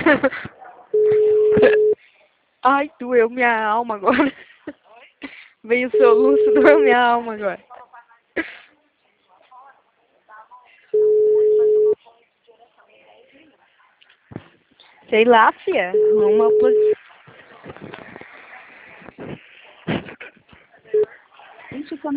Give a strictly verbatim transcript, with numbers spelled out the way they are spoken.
Ai, doeu minha alma agora. Veio o soluço, doeu minha alma agora. Sei lá, fia. Uma posição.